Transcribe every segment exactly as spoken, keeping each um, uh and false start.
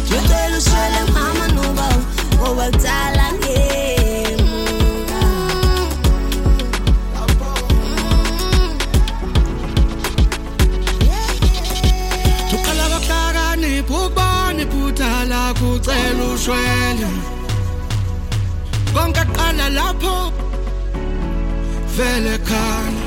Yo te lo suele mama no va o va tala Kutala kucela ushwele konke qala lapho vele khona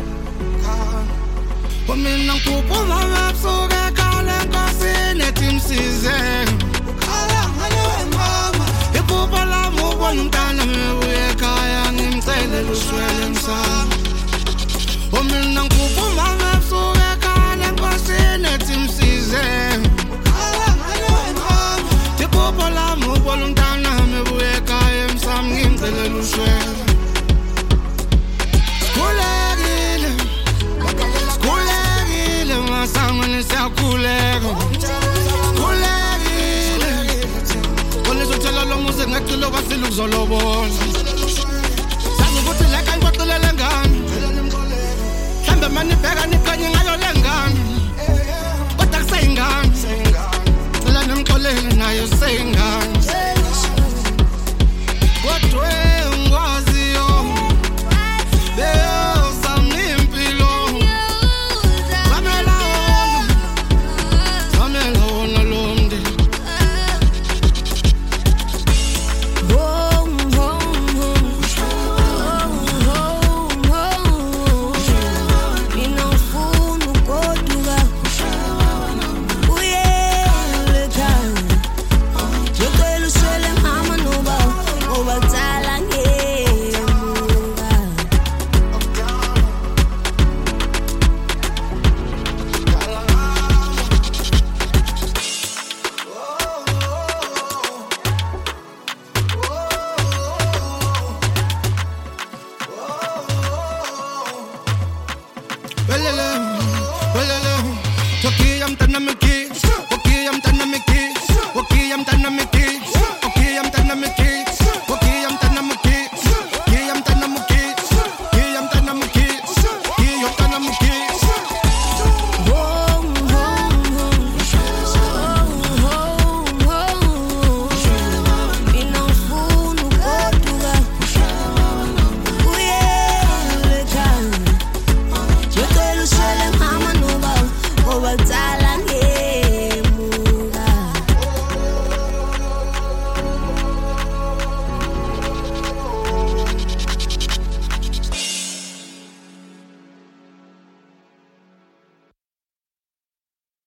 Wamina ngikuphuma ngapsuka khala nkosini ethi msize ukhala ngale wemama iphupho lami ubona umntana mebuye ekhaya ngimcelela ushwele msana Wamina ngikuphuma ngapsuka khala nkosini ethi msize Popo la mo voluntana me voy a caer en Sam ngimcela lushwele Skulekile Skulekile masangweni siyakhuleka Skulekile Onisotshela lo muze ngacilo kwasile ukuzolobola Sazi ukuthi leka ngibaqilele ngani Hlambe mani bheka nikhanye